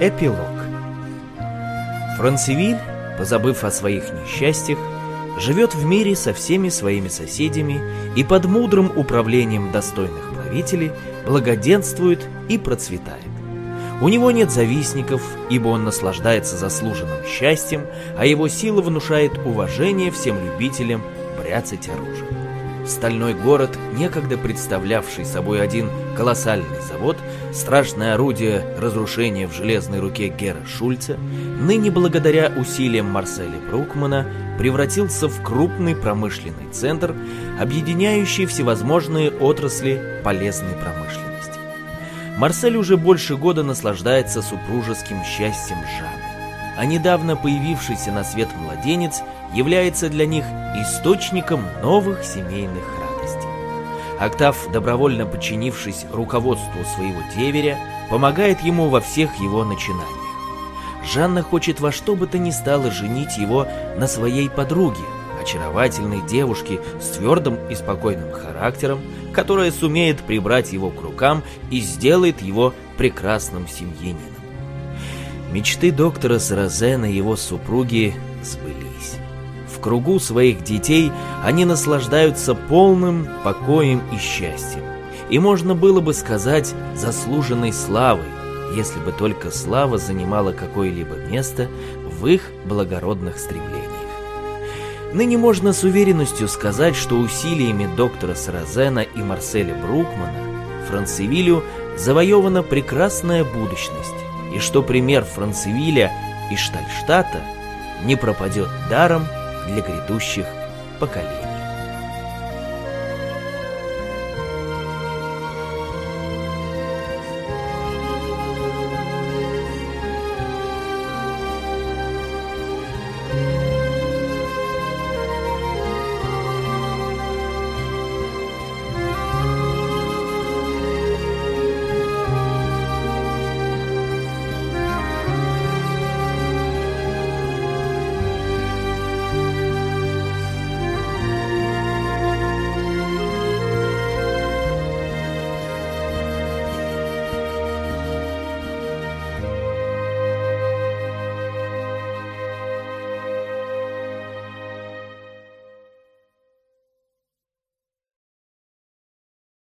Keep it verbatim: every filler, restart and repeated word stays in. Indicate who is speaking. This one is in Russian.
Speaker 1: Эпилог. Францевиль, позабыв о своих несчастьях, живет в мире со всеми своими соседями и под мудрым управлением достойных правителей благоденствует и процветает. У него нет завистников, ибо он наслаждается заслуженным счастьем, а его сила внушает уважение всем любителям бряцать оружием. Стальной город, некогда представлявший собой один колоссальный завод, страшное орудие разрушения в железной руке Гера Шульца, ныне благодаря усилиям Марселя Брукмана превратился в крупный промышленный центр, объединяющий всевозможные отрасли полезной промышленности. Марсель уже больше года наслаждается супружеским счастьем Жанны, а недавно появившийся на свет младенец является для них источником новых семейных радостей. Октав, добровольно подчинившись руководству своего деверя, помогает ему во всех его начинаниях. Жанна хочет во что бы то ни стало женить его на своей подруге, очаровательной девушке с твердым и спокойным характером, которая сумеет прибрать его к рукам и сделает его прекрасным семьянином. Мечты доктора Саразена и его супруги сбылись. В кругу своих детей они наслаждаются полным покоем и счастьем, и можно было бы сказать заслуженной славой, если бы только слава занимала какое-либо место в их благородных стремлениях. Ныне можно с уверенностью сказать, что усилиями доктора Саразена и Марселя Брукмана Францевилю завоевана прекрасная будущность, и что пример Францевиля и Штальштата не пропадет даром для грядущих поколений.